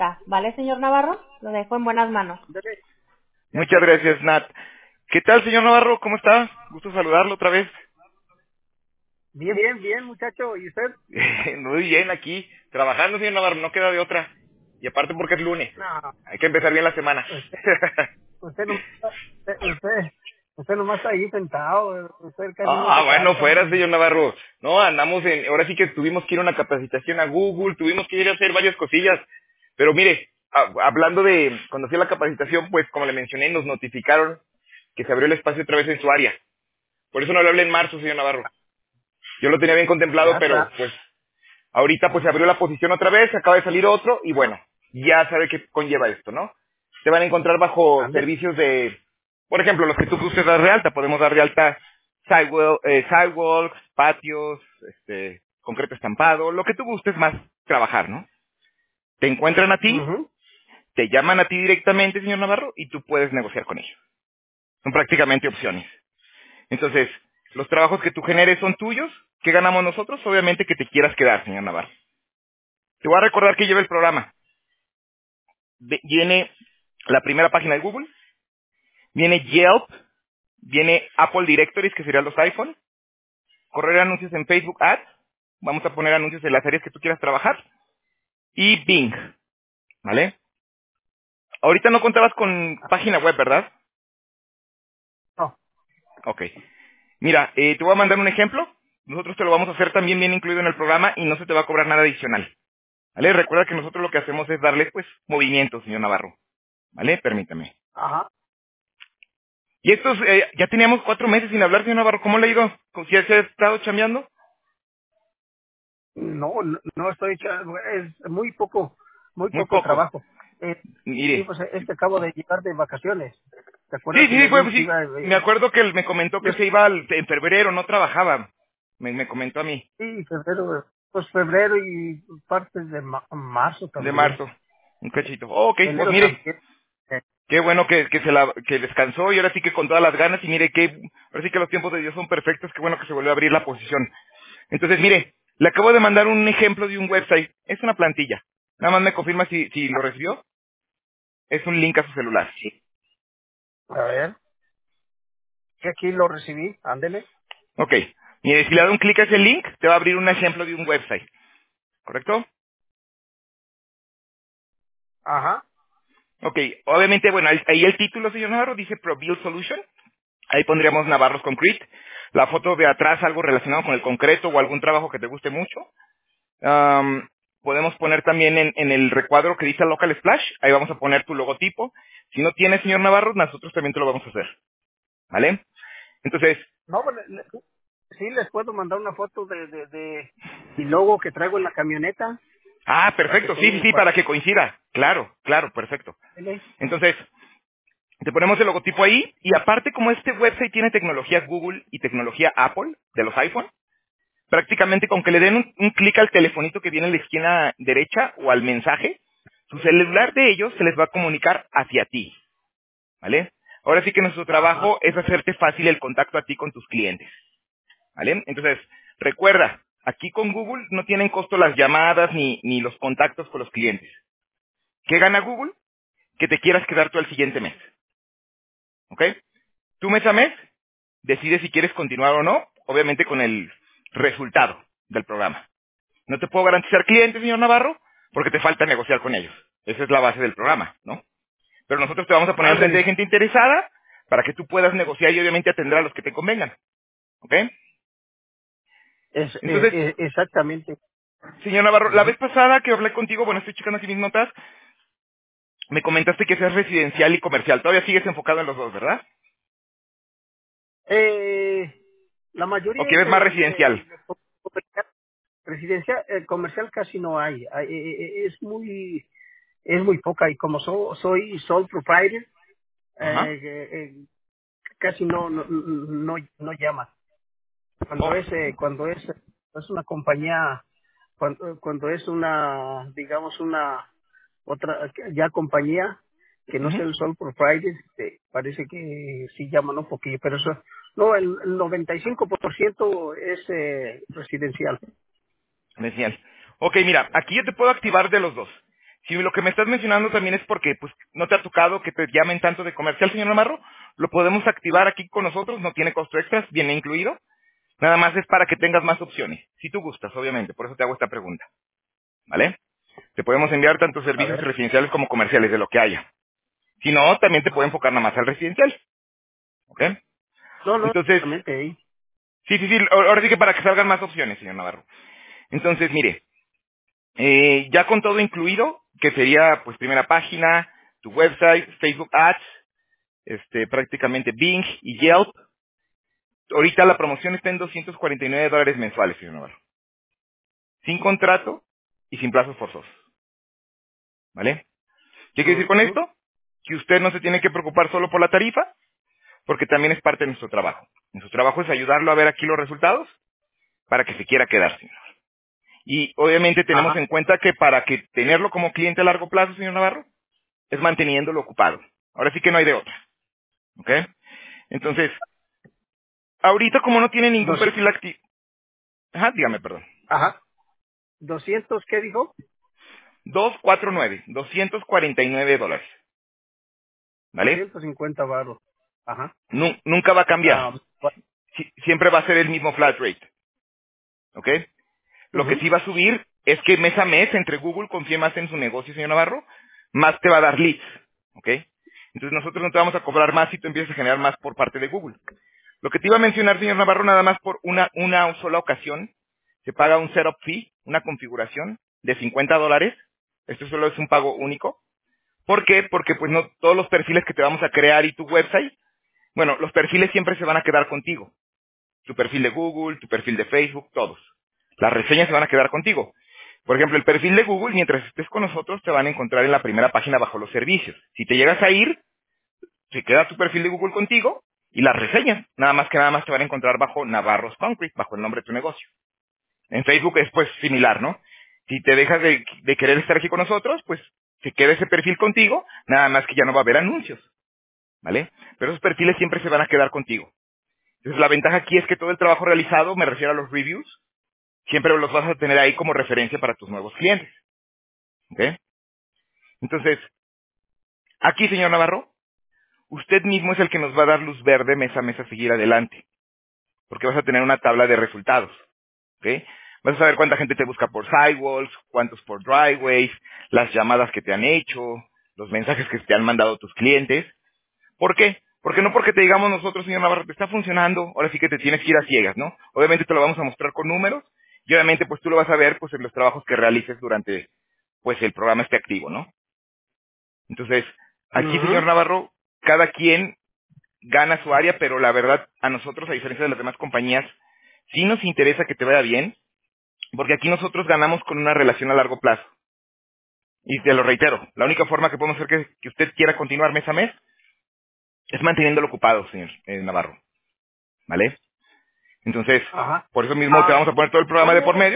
acá. ¿Vale, señor Navarro? Lo dejo en buenas manos. Ándale. De Muchas acuerdo. gracias, Nat. ¿Qué tal, señor Navarro? ¿Cómo está? Gusto saludarlo otra vez. Bien, bien, bien, muchacho. ¿Y usted? Muy bien, aquí, trabajando, señor Navarro, no queda de otra. Y aparte porque es lunes. No, Hay que empezar bien la semana. usted, usted, no, usted nomás está ahí sentado. Usted casi no se Bueno, gasta, fuera, hombre. señor Navarro. No, andamos en... Ahora sí que tuvimos que ir a una capacitación a Google, tuvimos que ir a hacer varias cosillas. Pero mire, hablando de... Cuando fui a la capacitación, pues como le mencioné, nos notificaron que se abrió el espacio otra vez en su área. Por eso no le hablé en marzo, señor Navarro. Yo lo tenía bien contemplado, Ya pero está. pues ahorita pues se abrió la posición otra vez, acaba de salir otro y bueno, ya sabe qué conlleva esto, ¿no? Se van a encontrar bajo Ande. servicios de, por ejemplo, los que tú gustes dar de alta. Podemos dar de alta sidewalks, patios, concreto estampado, lo que tú gustes más trabajar, ¿no? Te encuentran a ti, Ujú. te llaman a ti directamente, señor Navarro, y tú puedes negociar con ellos. Son prácticamente opciones. Entonces, los trabajos que tú generes son tuyos. ¿Qué ganamos nosotros? Obviamente que te quieras quedar, señor Navarro. Te voy a recordar que lleva el programa. Viene la primera página de Google, viene Yelp, viene Apple Directories, que serían los iPhone, correr anuncios en Facebook Ads, vamos a poner anuncios en las áreas que tú quieras trabajar, y Bing, ¿vale? Ahorita no contabas con página web, ¿verdad? No. Ok. Mira, te voy a mandar un ejemplo. Nosotros te lo vamos a hacer también bien incluido en el programa y no se te va a cobrar nada adicional. ¿Vale? Recuerda que nosotros lo que hacemos es darle, pues, movimiento, señor Navarro. ¿Vale? Permítame. Ajá. Y estos, ya teníamos 4 meses sin hablar, señor Navarro. ¿Cómo le ha ido? ¿Si se ha estado chambeando? No, no, no estoy es muy Muy poco poco. trabajo. Sí, Mire. pues acabo de llegar de vacaciones. ¿Te Sí, acuerdas que sí, le pues dije que sí. iba? Me acuerdo que él me comentó que se iba en febrero, no trabajaba. Me comentó a mí, Sí, febrero, pues febrero y partes de marzo de también. marzo. Un cachito. Oh, ok, pues Enero mire, también. Eh, qué bueno que descansó y ahora sí que con todas las ganas y mire que, ahora sí que los tiempos de Dios son perfectos, qué bueno que se volvió a abrir la posición. Entonces, mire, le acabo de mandar un ejemplo de un website. Es una plantilla. Nada más me confirma si lo recibió. Es un link a su celular. sí. A ver, que aquí lo recibí, ándele. Ok. Mire, si le da un clic a ese link, te va a abrir un ejemplo de un website. ¿Correcto? Ajá. Ok. Obviamente, bueno, ahí el título, señor Navarro, dice Pro Build Solution. Ahí pondríamos Navarros Concrete. La foto de atrás, algo relacionado con el concreto o algún trabajo que te guste mucho. Am, Podemos poner también en el recuadro que dice Local Splash. Ahí vamos a poner tu logotipo. Si no tienes, señor Navarro, nosotros también te lo vamos a hacer. ¿Vale? Entonces, No, pues, sí, les puedo mandar una foto de mi logo que traigo en la camioneta para que perfecto. Sí, sí, tengan sí, para que coincida. Claro, claro, perfecto. Entonces, te ponemos el logotipo ahí y aparte como este website tiene tecnología Google y tecnología Apple de los iPhone, prácticamente con que le den un clic al telefonito que viene en la esquina derecha o al mensaje, su celular de ellos se les va a comunicar hacia ti, ¿vale? Ahora sí que nuestro Ajá. trabajo es hacerte fácil el contacto a ti con tus clientes, ¿vale? Entonces, recuerda, aquí con Google no tienen costo las llamadas ni los contactos con los clientes. ¿Qué gana Google? Que te quieras quedar tú el siguiente mes, ¿ok? Tú mes a mes decides si quieres continuar o no, obviamente con el resultado del programa. No te puedo garantizar clientes, señor Navarro, porque te falta negociar con ellos. Esa es la base del programa, ¿no? Pero nosotros te vamos a poner al frente de Ándele. gente interesada para que tú puedas negociar y obviamente atender a los que te convengan, ¿ok? Entonces, Exactamente. señor Navarro, la Ujú. vez pasada que hablé contigo, bueno, estoy checando aquí mis notas, me comentaste que seas residencial y comercial. Todavía sigues enfocado en los dos, ¿verdad? Eh, la ¿O mayoría quieres más residencial? de comercial, residencial, comercial casi no hay. Es muy poca y como soy sole proprietor, Ajá. casi no llama. Oh. Cuando es una compañía, cuando es una, digamos, una otra ya compañía que no sea Ujú. el sole proprietor, parece que sí llaman un poquillo, pero eso, no, el 95% es residencial. Residencial. Ok, mira, aquí yo te puedo activar de los dos. Si lo que me estás mencionando también es porque pues no te ha tocado que te llamen tanto de comercial, señor Navarro, lo podemos activar aquí con nosotros, no tiene costo extra, viene incluido. Nada más es para que tengas más opciones, si tú gustas, obviamente, por eso te hago esta pregunta, ¿vale? Te podemos enviar tanto A servicios ver. residenciales como comerciales, de lo que haya. Si no, también te puede enfocar nada más al residencial, ¿ok? No, Entonces, exactamente ahí. sí, ahora sí que para que salgan más opciones, señor Navarro. Entonces, mire, ya con todo incluido, que sería pues primera página, tu website, Facebook Ads, prácticamente Bing y Yelp. Ahorita la promoción está en $249 mensuales, señor Navarro. Sin contrato y sin plazos forzosos, ¿vale? ¿Qué quiere decir con Ujú. esto? Que usted no se tiene que preocupar solo por la tarifa, porque también es parte de nuestro trabajo. Nuestro trabajo es ayudarlo a ver aquí los resultados para que se quiera quedar, señor. Y obviamente tenemos Ajá. en cuenta que para que tenerlo como cliente a largo plazo, señor Navarro, es manteniéndolo ocupado. Ahora sí que no hay de otra, ¿ok? Entonces, ahorita como no tiene ningún 200, perfil activo... Ajá, dígame, perdón. ajá. 200, ¿qué dijo? 249, $249, ¿vale? 250 baros. Ajá. Nunca va a cambiar. Um, Siempre va a ser el mismo flat rate, ¿ok? Lo que ujú. sí va a subir es que mes a mes, entre Google confíe más en su negocio, señor Navarro, más te va a dar leads, ¿ok? Entonces nosotros no te vamos a cobrar más si tú empiezas a generar más por parte de Google. Lo que te iba a mencionar, señor Navarro, nada más por una sola ocasión, se paga un setup fee, una configuración de $50. Esto solo es un pago único. ¿Por qué? Porque pues no todos los perfiles que te vamos a crear y tu website, bueno, los perfiles siempre se van a quedar contigo. Tu perfil de Google, tu perfil de Facebook, todos. Las reseñas se van a quedar contigo. Por ejemplo, el perfil de Google, mientras estés con nosotros, te van a encontrar en la primera página bajo los servicios. Si te llegas a ir, se queda tu perfil de Google contigo y las reseñas. Nada más te van a encontrar bajo Navarros Concrete, bajo el nombre de tu negocio. En Facebook es pues similar, ¿no? Si te dejas de querer estar aquí con nosotros, pues se queda ese perfil contigo, nada más que ya no va a haber anuncios, ¿vale? Pero esos perfiles siempre se van a quedar contigo. Entonces la ventaja aquí es que todo el trabajo realizado, me refiero a los reviews, siempre los vas a tener ahí como referencia para tus nuevos clientes, ¿ok? Entonces, aquí, señor Navarro, usted mismo es el que nos va a dar luz verde mes a mes a seguir adelante, porque vas a tener una tabla de resultados, ¿ok? Vas a saber cuánta gente te busca por sidewalls, cuántos por driveways, las llamadas que te han hecho, los mensajes que te han mandado tus clientes. ¿Por qué? Porque no porque te digamos nosotros, señor Navarro, te está funcionando, ahora sí que te tienes que ir a ciegas, ¿no? Obviamente te lo vamos a mostrar con números y obviamente pues tú lo vas a ver pues en los trabajos que realices durante pues el programa esté activo, ¿no? Entonces, aquí, señor Ujú. Navarro, cada quien gana su área, pero la verdad a nosotros, a diferencia de las demás compañías, sí nos interesa que te vaya bien, porque aquí nosotros ganamos con una relación a largo plazo. Y te lo reitero, la única forma que podemos hacer que usted quiera continuar mes a mes es manteniéndolo ocupado, señor Navarro, ¿vale? Entonces, Ajá. por eso mismo te vamos a poner todo el programa de por ¿Cómo? medio.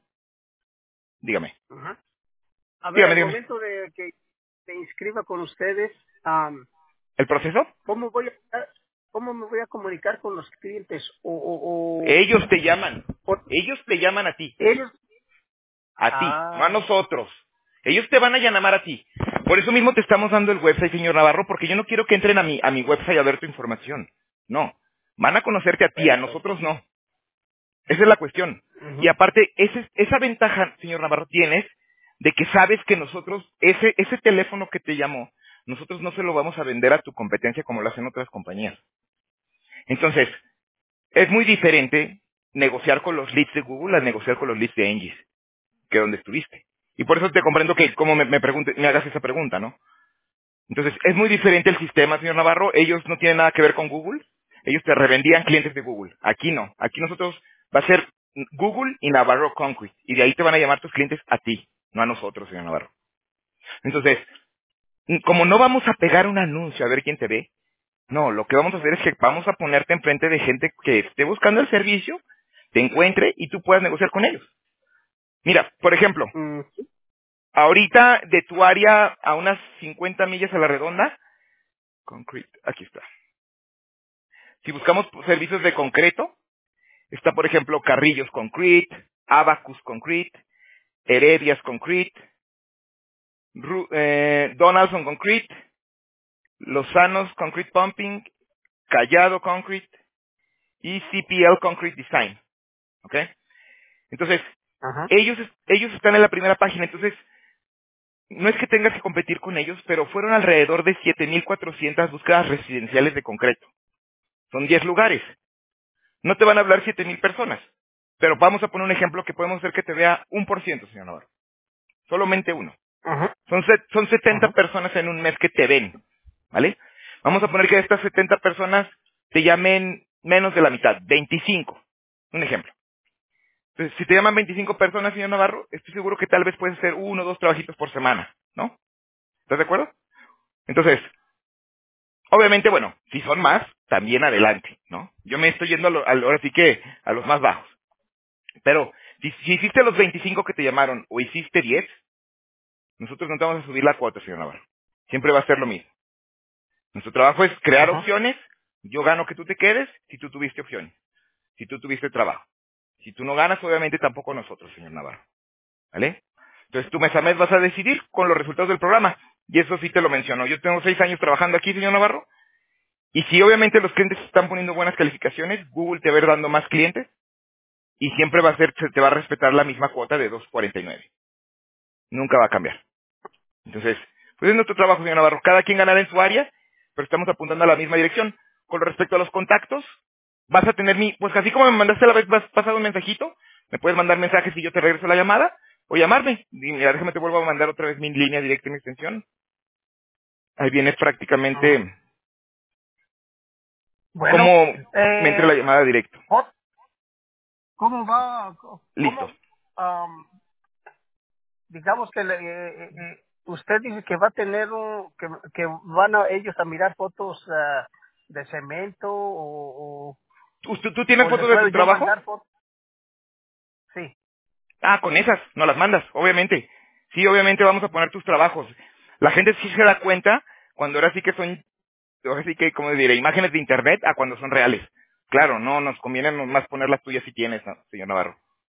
Dígame, Ajá. A ver, dígame, al dígame. momento de que te inscriba con ustedes, ¿El proceso? ¿cómo voy a, cómo me voy a comunicar con los clientes? Ellos te llaman. O Ellos te llaman ellos. a ti, no a Ah, nosotros. Ellos te van a llamar a ti. Por eso mismo te estamos dando el website, señor Navarro, porque yo no quiero que entren a mi website a ver tu información. No. Van a conocerte a ti, a perfecto. nosotros no. Esa es la cuestión. Y Ujú. aparte, esa ventaja, señor Navarro, tienes de que sabes que nosotros, ese teléfono que te llamó, nosotros no se lo vamos a vender a tu competencia como lo hacen otras compañías. Entonces, es muy diferente negociar con los leads de Google a negociar con los leads de Engis, que donde estuviste. Y por eso te comprendo que como me hagas esa pregunta, ¿no? Entonces, es muy diferente el sistema, señor Navarro. Ellos no tienen nada que ver con Google. Ellos te revendían clientes de Google. Aquí no. Aquí nosotros va a ser Google y Navarro Concrete. Y de ahí te van a llamar tus clientes a ti, no a nosotros, señor Navarro. Entonces, como no vamos a pegar un anuncio a ver quién te ve, no, lo que vamos a hacer es que vamos a ponerte enfrente de gente que esté buscando el servicio, te encuentre y tú puedas negociar con ellos. Mira, por ejemplo, Mm, ahorita de tu área a unas 50 millas a la redonda, Concrete, aquí está. Si buscamos servicios de concreto, está por ejemplo Carrillos Concrete, Abacus Concrete, Heredias Concrete, Donaldson Concrete, Lozanos Concrete Pumping, Callado Concrete y CPL Concrete Design. ¿Ok? Entonces, Ajá. ellos están en la primera página. Entonces, no es que tengas que competir con ellos, pero fueron alrededor de 7,400 búsquedas residenciales de concreto. Son 10 lugares. No te van a hablar 7,000 personas. Pero vamos a poner un ejemplo que podemos hacer que te vea 1%, señor Navarro. Solamente uno. Ajá. Son 70 Ajá. personas en un mes que te ven. ¿Vale? Vamos a poner que de estas 70 personas te llamen menos de la mitad, 25. Un ejemplo. Entonces, si te llaman 25 personas, señor Navarro, estoy seguro que tal vez puedes hacer 1 o 2 trabajitos por semana, ¿no? ¿Estás de acuerdo? Entonces, obviamente, bueno, si son más, también adelante, ¿no? Yo me estoy yendo ahora sí que a los más bajos. Pero, si hiciste los 25 que te llamaron o hiciste 10, nosotros no te vamos a subir la cuota, señor Navarro. Siempre va a ser lo mismo. Nuestro trabajo es crear Ajá. opciones. Yo gano que tú te quedes si tú tuviste opciones, si tú tuviste trabajo. Si tú no ganas, obviamente tampoco nosotros, señor Navarro. ¿Vale? Entonces tú mes a mes vas a decidir con los resultados del programa. Y eso sí te lo menciono. Yo tengo 6 años trabajando aquí, señor Navarro. Y si obviamente los clientes están poniendo buenas calificaciones, Google te va a ir dando más clientes. Y siempre se te va a respetar la misma cuota de 2.49. Nunca va a cambiar. Entonces, pues es nuestro trabajo, señor Navarro. Cada quien ganará en su área, pero estamos apuntando a la misma dirección. Con respecto a los contactos, vas a tener pues así como me mandaste la vez pasado un mensajito, me puedes mandar mensajes y yo te regreso la llamada, o llamarme. Y mira, déjame te vuelvo a mandar otra vez mi línea directa y mi extensión. Ahí viene Ajá. prácticamente Bueno, como me entre la llamada directo. ¿cómo va? Listo. Am, digamos que usted dice que va a tener que van a ellos a mirar fotos de cemento ¿Tú tienes o le fotos de tu puedo yo trabajo? mandar fotos. Sí. Ah, con esas, no las mandas, obviamente. Sí, obviamente vamos a poner tus trabajos. La gente sí se da cuenta cuando ahora sí que son, ahora sí que, como diré, imágenes de internet a cuando son reales. Claro, no, nos conviene más poner las tuyas si tienes, ¿no, señor Navarro?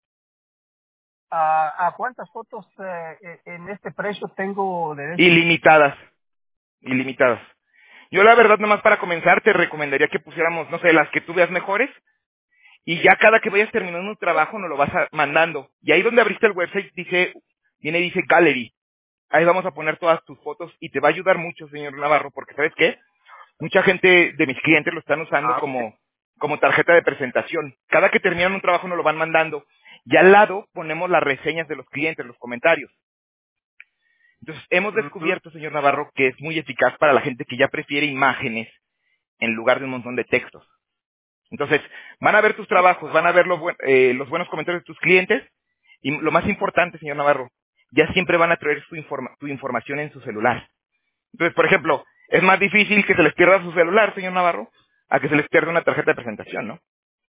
¿A cuántas fotos en este precio tengo derecho? Ilimitadas, ilimitadas. Yo la verdad, nomás para comenzar, te recomendaría que pusiéramos, no sé, las que tú veas mejores, y ya cada que vayas terminando un trabajo nos lo vas mandando. Y ahí donde abriste el website dice Gallery. Ahí vamos a poner todas tus fotos y te va a ayudar mucho, señor Navarro, porque ¿sabes qué? Mucha gente de mis clientes lo están usando Ah, ok. como tarjeta de presentación. Cada que terminan un trabajo nos lo van mandando y al lado ponemos las reseñas de los clientes, los comentarios. Entonces, hemos Ujú. descubierto, señor Navarro, que es muy eficaz para la gente que ya prefiere imágenes en lugar de un montón de textos. Entonces, van a ver tus trabajos, van a ver los buenos comentarios de tus clientes y lo más importante, señor Navarro, ya siempre van a traer tu información en su celular. Entonces, por ejemplo, es más difícil que se les pierda su celular, señor Navarro, a que se les pierda una tarjeta de presentación, ¿no?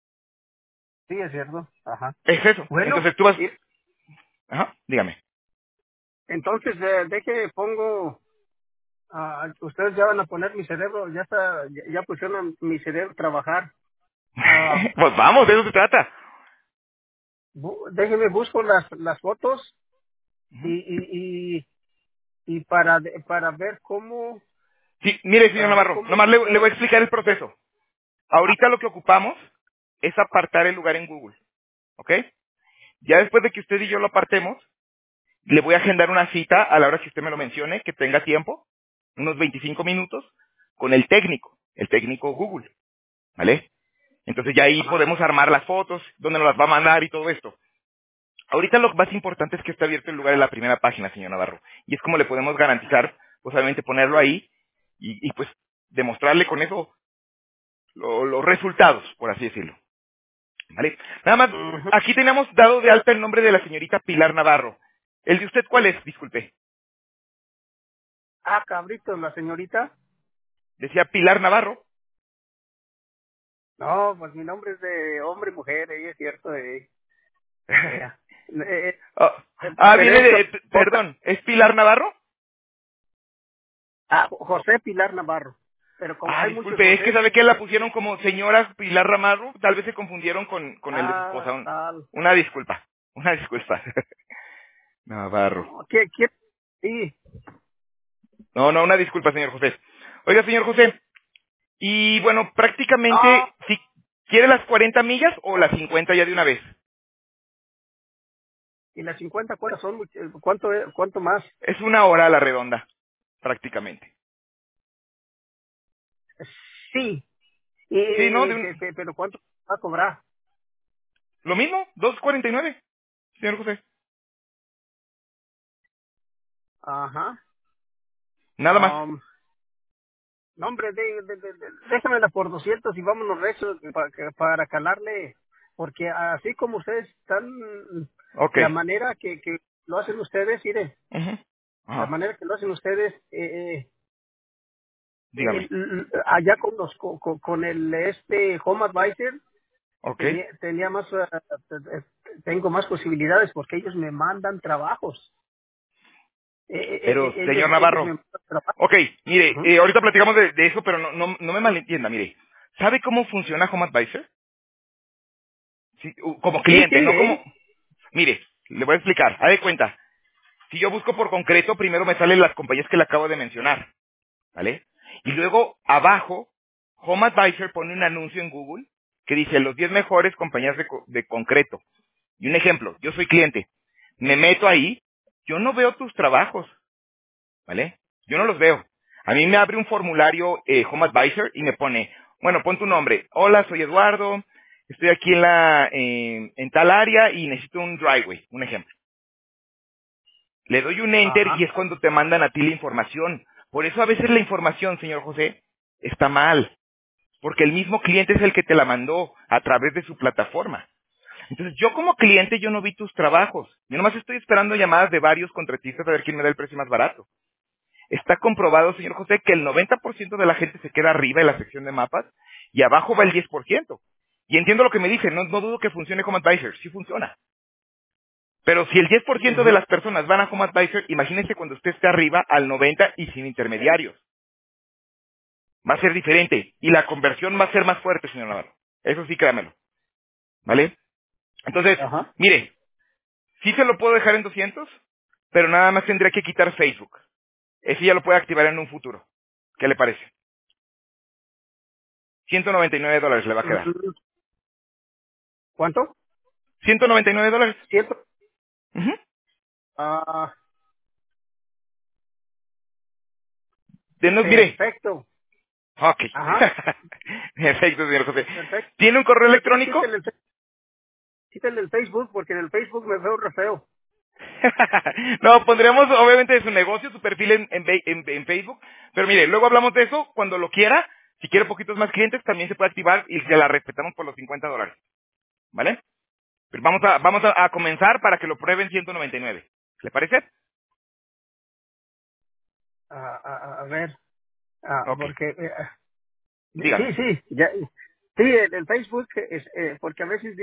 Sí, es cierto. Ajá. Es eso. Bueno, Entonces tú vas... Ajá, dígame. entonces deje, pongo, ustedes ya van a poner mi cerebro, ya pusieron mi cerebro a trabajar. Ah, Pues vamos, de eso se trata. déjeme busco las fotos y, Ujú. y, y, y para ver Sí, mire, señor Navarro, cómo nomás le voy a puedo. explicar el proceso. Ah, Ahorita lo que ocupamos es apartar el lugar en Google, ¿ok? Ya después de que usted y yo lo apartemos, le voy a agendar una cita a la hora que usted me lo mencione, que tenga tiempo, unos 25 minutos, con el técnico Google, ¿vale? Entonces ya ahí ajá. podemos armar las fotos, dónde nos las va a mandar y todo esto. Ahorita lo más importante es que esté abierto el lugar en la primera página, señor Navarro. Y es como le podemos garantizar, pues obviamente ponerlo ahí y pues demostrarle con eso los resultados, por así decirlo. ¿Vale? Nada más, Ujú. aquí tenemos dado de alta el nombre de la señorita Pilar Navarro. ¿El de usted cuál es? Disculpe. Cabrito, la señorita. Decía Pilar Navarro. No, pues mi nombre es de hombre y mujer, es cierto. Eh, eh, Ah, pero viene es perdón, ¿es Pilar Navarro? José Pilar Navarro. Pero como Ah, hay muchos disculpe, es que José, sabe que la pusieron como señora Pilar Navarro, tal vez se confundieron con el de su esposa. tal. Una disculpa, una disculpa. Navarro. No, sí, No, no, una disculpa, señor José. Oiga, señor José, y bueno, prácticamente, No, si quiere las 40 millas o las 50 ya de una vez. y las 50 cuántas son, cuánto más? Es una hora a la redonda, prácticamente. Sí, Sí, ¿no? pero ¿cuánto va a cobrar? Lo mismo, 2.49, señor José. Ajá. Nada más. No, hombre, déjamela por 200 y vámonos recio para calarle, porque así como ustedes están, Ok. la manera que lo hacen ustedes, mire, Ujú. la Ajá. manera que lo hacen ustedes, Dígame. allá con el Home Advisor, Ok. tenía más, tengo más posibilidades porque ellos me mandan trabajos. Pero, señor Ellos me Navarro. mandan trabajos. Ok, mire, Ujú. ahorita platicamos de eso, pero no me malentienda, mire. ¿Sabe cómo funciona Home Advisor? Sí, como Sí, sí, cliente, no como... Mire, le voy a explicar. Haz de cuenta. Si yo busco por concreto, primero me salen las compañías que le acabo de mencionar, ¿vale? Y luego, abajo, Home Advisor pone un anuncio en Google que dice los 10 mejores compañías de concreto. Y un ejemplo, yo soy cliente. Me meto ahí, yo no veo tus trabajos, ¿vale? Yo no los veo. A mí me abre un formulario Home Advisor y me pone, bueno, pon tu nombre. Hola, soy Eduardo, estoy aquí en tal área y necesito un driveway, un ejemplo. Le doy un enter y ajá. es cuando te mandan a ti la información. Por eso a veces la información, señor José, está mal. Porque el mismo cliente es el que te la mandó a través de su plataforma. Entonces, yo como cliente, yo no vi tus trabajos. Yo nomás estoy esperando llamadas de varios contratistas a ver quién me da el precio más barato. Está comprobado, señor José, que el 90% de la gente se queda arriba en la sección de mapas y abajo va el 10%. Y entiendo lo que me dicen, no dudo que funcione como Advisor, sí funciona. Pero si el 10% de Ujú. las personas van a Home Advisor, imagínense cuando usted esté arriba al 90% y sin intermediarios. Va a ser diferente. Y la conversión va a ser más fuerte, señor Navarro. Eso sí, créamelo. ¿Vale? Entonces, Ajá. mire, sí se lo puedo dejar en 200, pero nada más tendría que quitar Facebook. Ese ya lo puede activar en un futuro. ¿Qué le parece? $199 le va a quedar. Mm, ¿Cuánto? $199. ¿Cierto? Ujú. Ah, Mire. perfecto. Ok. Ajá. Perfecto, señor José. Perfecto. ¿Tiene un correo Pero electrónico? quítale el Facebook porque en el Facebook me veo re feo. No, pondremos obviamente de su negocio, su perfil en Facebook. Pero mire, luego hablamos de eso cuando lo quiera. Si quiere poquitos más clientes, también se puede activar y se la respetamos por los $50. ¿Vale? Pero vamos a comenzar para que lo prueben 199. ¿Le parece? A ver, Ok. porque Dígame. sí, sí, ya, sí, el Facebook es, porque a veces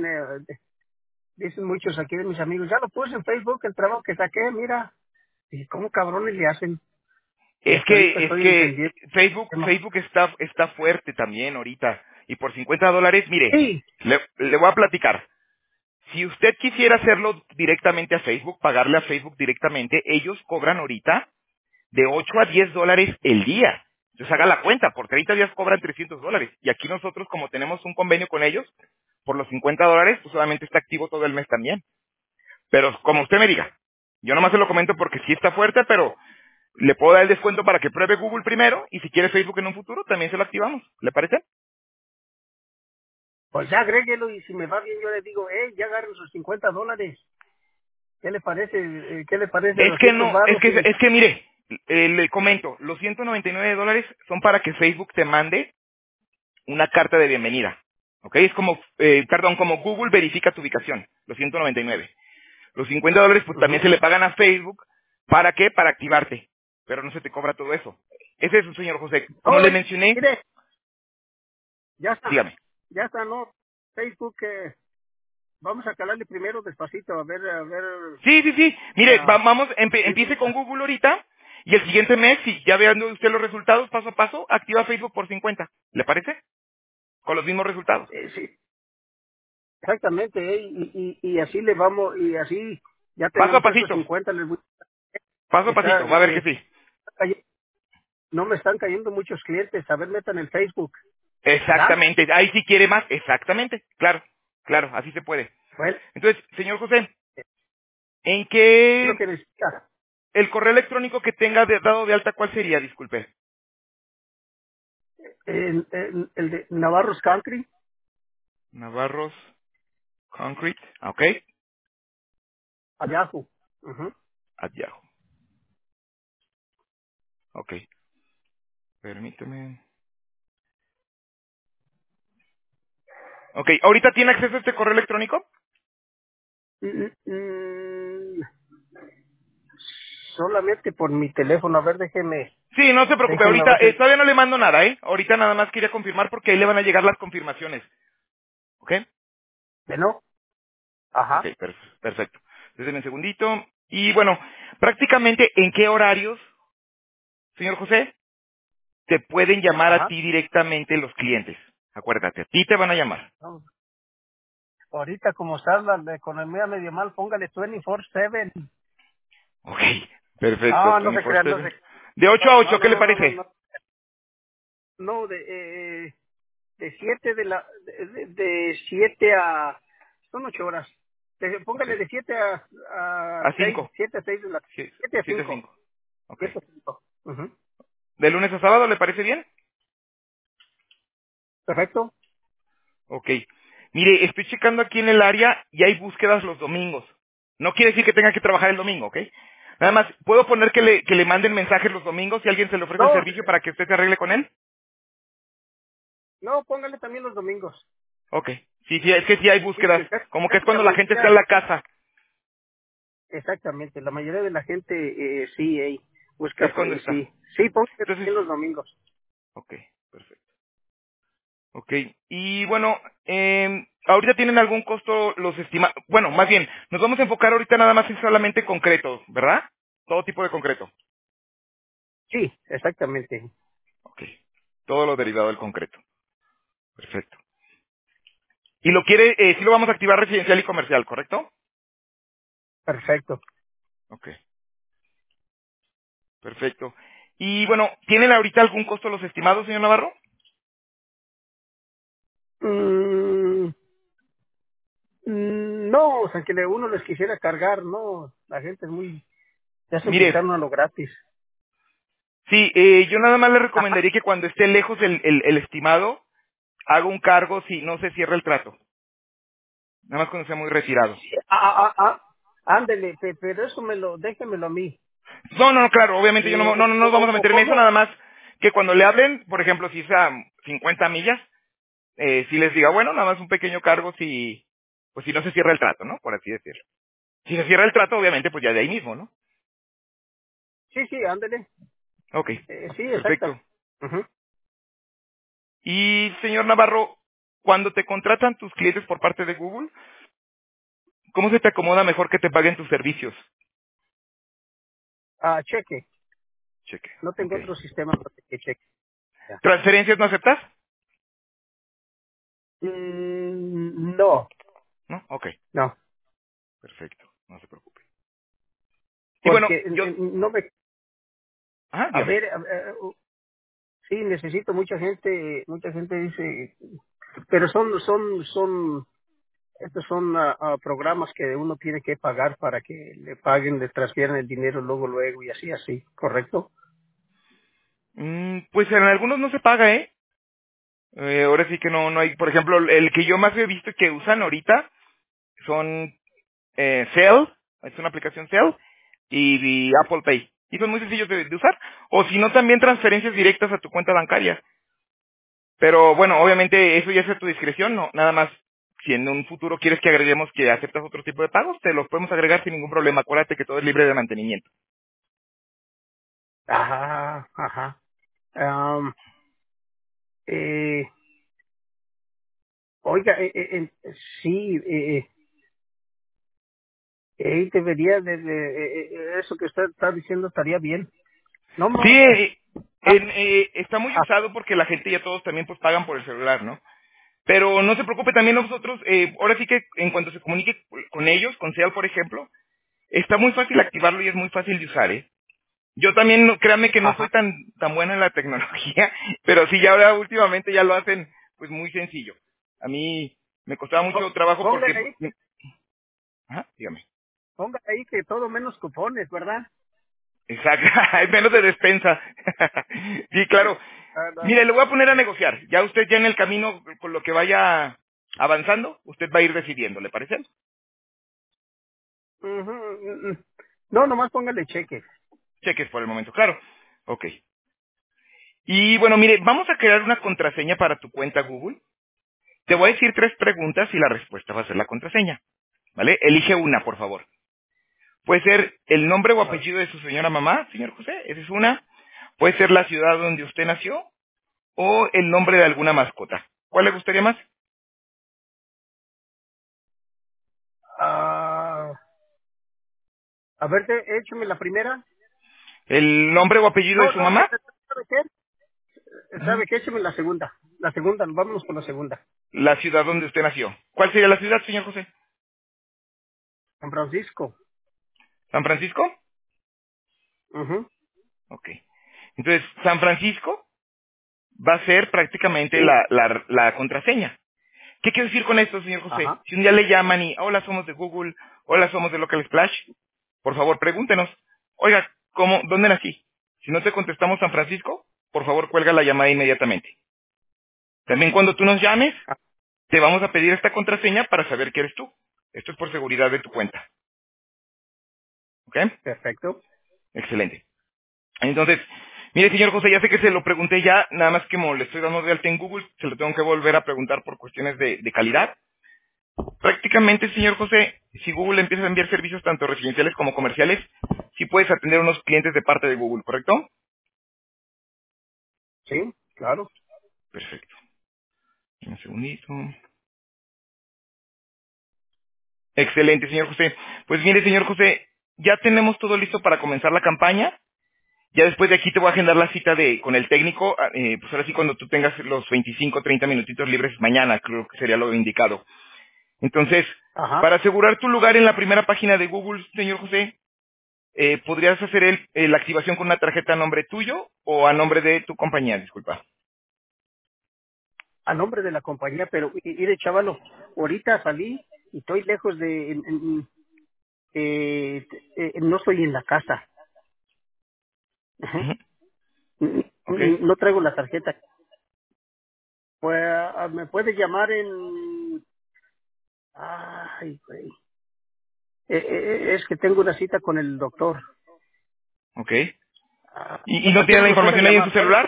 dicen muchos aquí de mis amigos, ya lo puse en Facebook el trabajo que saqué, mira, y cómo cabrones le hacen, y Es hasta ahorita que, es estoy que entendiendo Facebook, el tema. Facebook está fuerte también ahorita. Y por $50, mire, Sí, le voy a platicar. Si usted quisiera hacerlo directamente a Facebook, pagarle a Facebook directamente, ellos cobran ahorita de 8 a $10 el día. Entonces haga la cuenta, por 30 días cobran $300. Y aquí nosotros, como tenemos un convenio con ellos, por los $50, pues solamente está activo todo el mes también. Pero como usted me diga, yo nomás se lo comento porque sí está fuerte, pero le puedo dar el descuento para que pruebe Google primero y si quiere Facebook en un futuro, también se lo activamos. ¿Le parece? pues ya agréguelo y si me va bien yo le digo, ya agarren sus $50. ¿Qué le parece? ¿Qué le parece Es que 200 no, es barros? que, es que mire, le comento, los $199 son para que Facebook te mande una carta de bienvenida. ¿Ok? Es como, perdón, como Google verifica tu ubicación, los 199. Los $50 pues también se le pagan a Facebook. ¿Para qué? Para activarte. Pero no se te cobra todo eso. Ese es un señor José. Como Oh, le mencioné, mire, dígame. ya está, ¿no? Facebook, vamos a calarle primero despacito, a ver, Sí, sí, sí. Mire, ah, vamos, sí, empiece con Google ahorita y el siguiente mes, si ya veando usted los resultados paso a paso, activa Facebook por 50. ¿Le parece? Con los mismos resultados. sí, exactamente, y así le vamos, y así ya Paso a tenemos esos pasito. 50, les voy, Paso a está, pasito. Va a ver que sí. está no me están cayendo muchos clientes. A ver, metan el Facebook. ¿Verdad? Exactamente. Ahí si quiere más. Exactamente. Claro, claro, así se puede. Bueno, Entonces, señor José, ¿en es lo qué que necesita. el correo electrónico que tenga dado de alta, cuál sería? Disculpe. El de Navarros Country, Navarros Concrete. Ok. a Yahoo. Ujú. At Yahoo. Ok. Permíteme. Ok. ¿Ahorita tiene acceso a este correo electrónico? Mm, mm, solamente por mi teléfono. A ver, Sí, no se preocupe. déjeme a Ahorita ver si... todavía no le mando nada, ¿eh? Ahorita nada más quería confirmar porque ahí le van a llegar las confirmaciones. ¿Ok? ¿De no? Ok, Ajá, perfecto. Desde un segundito. Y bueno, prácticamente, ¿en qué horarios, señor José, te pueden llamar a ajá. ti directamente los clientes? Acuérdate, a ti te van a llamar. No, ahorita como está la economía medio mal, póngale 24/7. Ok, perfecto. No, no se crean, no 24/7. se... De 8 a No, no, 8, ¿qué no, le no, no, no, parece? no. No, de 7 de 7 a... Son 8 horas. Ok. Póngale de 7 a A 6, 5. 7 a 6 de la... 7 a 7 a 5. 5. Ok. 7 a 5. Ujú. ¿De lunes a sábado le parece bien? Perfecto. Ok. Mire, estoy checando aquí en el área y hay búsquedas los domingos. No quiere decir que tenga que trabajar el domingo, ¿ok? Nada más, ¿puedo poner que le manden mensajes los domingos si alguien se le ofrece el No, servicio para que usted se arregle con él? no, póngale también los domingos. Ok. Sí, sí, es que sí hay Sí, búsquedas. porque Como que es casi la cuando la gente está en mayoría, la casa. exactamente, la mayoría de la gente sí, busca, Es cuando está. sí. Sí, póngale Entonces, también los domingos. ok, perfecto. Ok. Y bueno, ahorita tienen algún costo los estimados. Bueno, más bien, nos vamos a enfocar ahorita nada más en solamente concreto, ¿verdad? Todo tipo de concreto. Sí, exactamente. Ok. Todo lo derivado del concreto. Perfecto. Y lo quiere, sí lo vamos a activar residencial y comercial, ¿correcto? Perfecto. Ok, perfecto. Y bueno, ¿tienen ahorita algún costo los estimados, señor Navarro? Mm, no, o sea, que uno les quisiera cargar, no. La gente es muy... Ya se Mire, fijaron a lo gratis. sí, yo nada más le Ajá. recomendaría que cuando esté lejos el estimado, haga un cargo si no se cierra el trato. Nada más cuando sea muy retirado. Ándele, pero eso déjemelo a mí. No, no, no, claro, obviamente yo no, no nos vamos a O meter en eso, cómo. nada más que cuando le hablen, por ejemplo, si es a 50 millas, si les diga, bueno, nada más un pequeño cargo si, pues si no se cierra el trato, ¿no? Por así decirlo. Si se cierra el trato, obviamente, pues ya de ahí mismo, ¿no? Sí, sí, ándele. Ok, Sí, exacto. perfecto. Ujú. Y, señor Navarro, cuando te contratan tus clientes por parte de Google, ¿cómo se te acomoda mejor que te paguen tus servicios? Cheque. Cheque, No ok. tengo otro sistema para que cheque. Ya. ¿Transferencias no aceptas? No, ¿No? Ok, no. perfecto, no se preocupe. Y bueno, Porque yo... no me... Ajá, A dígame. ver, sí, necesito mucha gente dice, pero estos son programas que uno tiene que pagar para que le paguen, le transfieran el dinero luego y así, ¿correcto? Pues en algunos no se paga, ¿eh? Ahora sí que no hay... Por ejemplo, el que yo más he visto que usan ahorita son Zelle, es una aplicación Zelle, y Apple Pay. Y son muy sencillos de usar. O si no, también transferencias directas a tu cuenta bancaria. Pero bueno, obviamente eso ya es a tu discreción, no, nada más si en un futuro quieres que agreguemos que aceptas otro tipo de pagos, te los podemos agregar sin ningún problema. Acuérdate que todo es libre de mantenimiento. Ajá. Am, eh, oiga, sí, debería eso que usted está diciendo estaría bien. No, Sí, no, está muy ah, usado porque la gente ya todos también pues pagan por el celular, ¿no? Pero no se preocupe también nosotros, ahora sí que en cuanto se comunique con ellos, con Seal por ejemplo, está muy fácil activarlo y es muy fácil de usar, ¿eh? Yo también, créanme que no soy Ajá. tan buena en la tecnología, pero sí, ya ahora últimamente ya lo hacen pues muy sencillo. A mí me costaba mucho trabajo porque... Póngale ahí, Ajá, dígame. póngale ahí que todo menos cupones, ¿verdad? Exacto, hay menos de despensa. Sí, claro. Ah, Mire, le voy a poner a negociar. Ya usted ya en el camino, con lo que vaya avanzando, usted va a ir decidiendo, ¿le parece? ujú, no, nomás póngale cheques. Cheques por el momento, claro. Ok. Y bueno, mire, vamos a crear una contraseña para tu cuenta Google. Te voy a decir 3 preguntas y la respuesta va a ser la contraseña. ¿Vale? Elige una, por favor. Puede ser el nombre o Ah, apellido de su señora mamá, señor José, esa es una. Puede ser la ciudad donde usted nació o el nombre de alguna mascota. ¿Cuál le gustaría más? ah, a ver, échame la primera. ¿El nombre o apellido de No, su no, mamá? ¿sabe qué? Ujú. ¿Sabe qué? Échame la segunda. La segunda, vámonos con la segunda. La ciudad donde usted nació. ¿Cuál sería la ciudad, señor José? San Francisco. ¿San Francisco? Ujú. Ok. Entonces, San Francisco va a ser prácticamente Sí. la contraseña. ¿Qué quiero decir con esto, señor José? Ajá. Si un día le llaman y, hola, somos de Google, hola, somos de Local Splash, por favor, pregúntenos, oiga, ¿dónde nací? Si no te contestamos San Francisco, por favor, cuelga la llamada inmediatamente. También cuando tú nos llames, Ah, te vamos a pedir esta contraseña para saber que eres tú. Esto es por seguridad de tu cuenta. ¿Ok? perfecto. Excelente. Entonces, mire, señor José, ya sé que se lo pregunté ya, nada más que como le estoy dando de alta en Google, se lo tengo que volver a preguntar por cuestiones de calidad. Prácticamente, señor José, si Google empieza a enviar servicios tanto residenciales como comerciales, sí puedes atender unos clientes de parte de Google, ¿correcto? Sí, claro. Perfecto. Un segundito. Excelente, señor José. Pues mire, señor José, ya tenemos todo listo para comenzar la campaña. Ya después de aquí te voy a agendar la cita con el técnico, pues ahora sí cuando tú tengas los 25, 30 minutitos libres mañana, creo que sería lo indicado. Entonces, Ajá. para asegurar tu lugar en la primera página de Google, señor José, ¿podrías hacer la activación con una tarjeta a nombre tuyo o a nombre de tu compañía? Disculpa. A nombre de la compañía, pero mire, chavalo, ahorita salí y estoy lejos de... no estoy en la casa. Ajá. Ujú. Ok. No traigo la tarjeta. Pues me puede llamar en... Ay, güey. Es que tengo una cita con el doctor. Ok. Ah, ¿Y no ¿a qué tiene hora la me puede información ahí en su llamar? celular?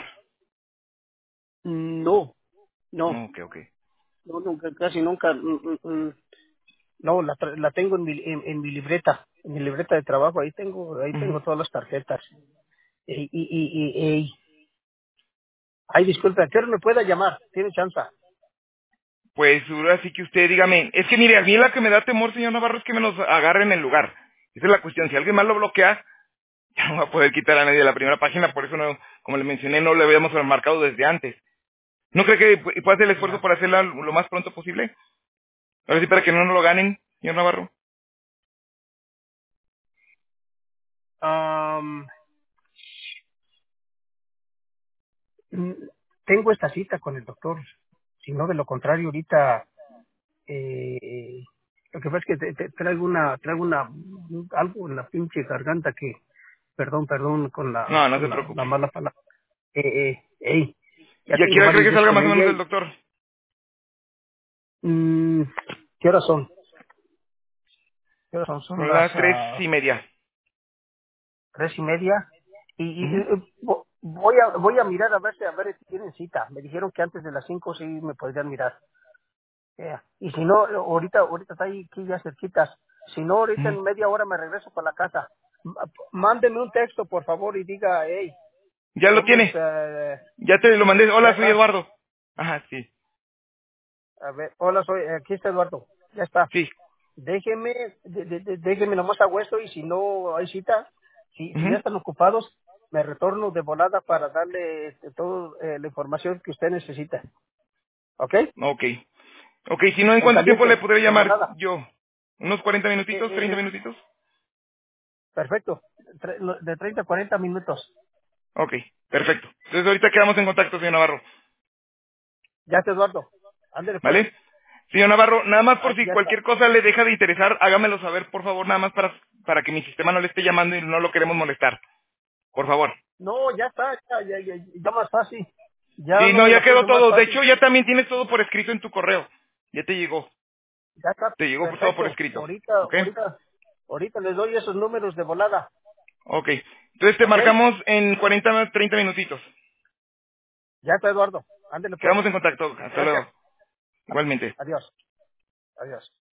No, no, No, ok, ok. no, nunca, casi nunca. No, la tengo en mi libreta, en mi libreta de trabajo. Ahí Ujú. tengo todas las tarjetas. Ey, ay, disculpe, ¿a qué hora me pueda llamar? Tiene chance. Pues ahora sí que usted dígame. Es que mire, a mí la que me da temor, señor Navarro, es que me nos agarren el lugar. Esa es la cuestión. Si alguien más lo bloquea, ya no va a poder quitar a nadie de la primera página. Por eso, no, como le mencioné, no le habíamos marcado desde antes. ¿No cree que puede hacer el esfuerzo Ya. por hacerla lo más pronto posible? Ahora sí, para que no nos lo ganen, señor Navarro. Am, mm, tengo esta cita con el doctor. Si no, de lo contrario, ahorita lo que pasa es que traigo algo en la pinche garganta que, perdón con No, no con se preocupe. la mala palabra. Ey, ya ¿Y a qué tengo hora cree varios que días salga con más o ella menos el y, doctor? mm, ¿qué horas son? ¿Qué horas son? Son Son las las 3:30. 3:30 Ujú. voy a mirar a ver si tienen cita. Me dijeron que antes de las 5 sí me podrían mirar. Y si no, ahorita está ahí aquí ya cerquitas. Si no, ahorita Ujú. en media hora me regreso para la casa. Mándeme un texto, por favor, y diga, hey, Ya lo somos, tiene. Ya te lo mandé. ya Hola, soy está. Eduardo. Ajá, sí. A ver, hola, aquí está Eduardo. Ya está. Sí. Déjeme nomás a esto y si no hay cita, si ya Ujú. están ocupados, me retorno de volada para darle toda la información que usted necesita. ¿Ok? Ok. Ok, si no, ¿en En cuánto tiempo le caliente, podré de llamar volada. yo? ¿Unos 40 minutitos, 30 Eh, minutitos? Perfecto. De 30 a 40 minutos. Ok, perfecto. Entonces ahorita quedamos en contacto, señor Navarro. Ya está, Eduardo. Ándale pues. ¿Vale? Señor Navarro, nada más por si Ya está. cualquier cosa le deja de interesar, hágamelo saber, por favor, nada más para que mi sistema no le esté llamando y no lo queremos molestar. Por favor. No, ya está. Ya más fácil. Ya Sí, no no, me ya la quedó puse más todo. De fácil. hecho, ya también tienes todo por escrito en tu correo. Ya te llegó. Ya está. Te llegó todo por Perfecto. escrito. Ahorita, ¿Ok? ahorita, ahorita les doy esos números de volada. Ok. Entonces te ¿Ok? marcamos en 40, 30 minutitos. Ya está, Eduardo. Ándale pues. Quedamos en contacto. Hasta Gracias. luego. Igualmente. Adiós. Adiós.